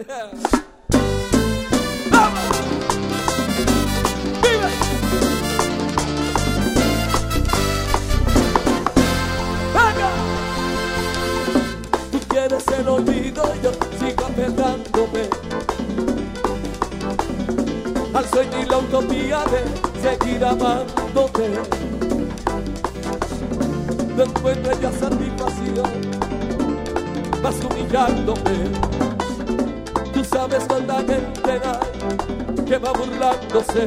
¡Vamos! ¡Vive! ¡Venga! Tú quieres el olvido, yo sigo aferrándome al sueño y la utopía de seguir amándote. No encuentro ya satisfacción, vas humillándome. Tú sabes cuánta gente hay que va burlándose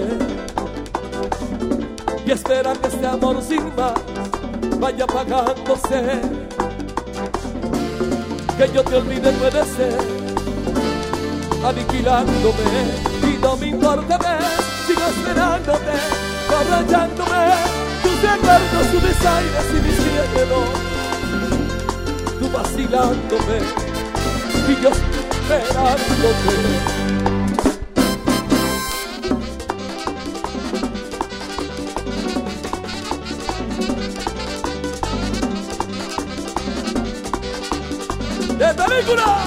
y espera que este amor sin más vaya apagándose. Que yo te olvide puede ser aniquilándome. Y no me importa ver, sigo esperándote, borrachándome. Tus recuerdos, tus desaires y mis miedos, tú vacilándome y yo esperándote. ¡De película!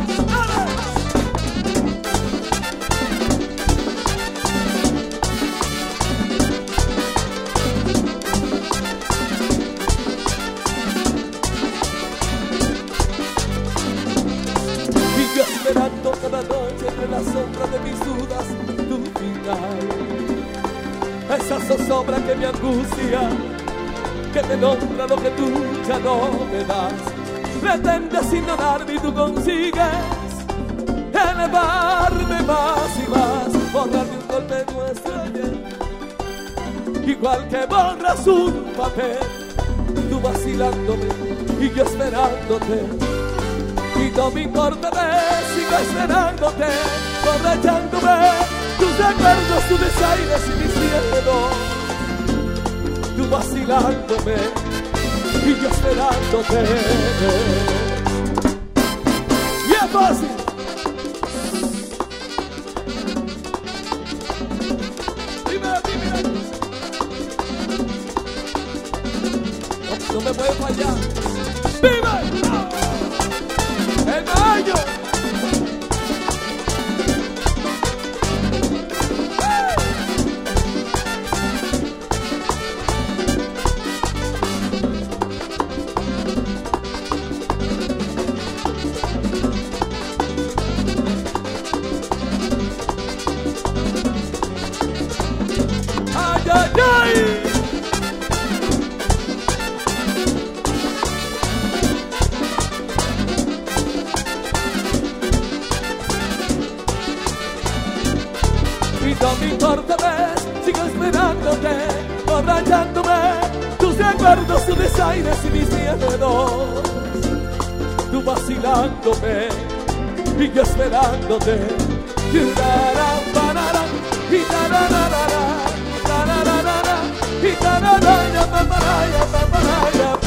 Esperando cada noche entre la sombra de mis dudas tu final. Esa zozobra que me angustia, que me nombra lo que tú ya no me das. Pretendes ignorarme y tú consigues elevarme más y más, borrarme un golpe nuestro ayer, igual que borras un papel. Tú vacilándome y yo esperándote. Y no me importa ver, sigo esperándote, borrachándome. Tus recuerdos, tus desaires y mis miedos, tú vacilándome y yo esperándote. Y es fácil. Dime. No me puedes fallar. ¡Vive! ¡El gallo! ¡Ay, ay, ay! No me importa ver, sigo esperándote, borrachándome. Tus recuerdos, tus desaires y mis miedos, tú vacilándome y yo esperándote. Y tararara, y tararara, tararara, y tararara,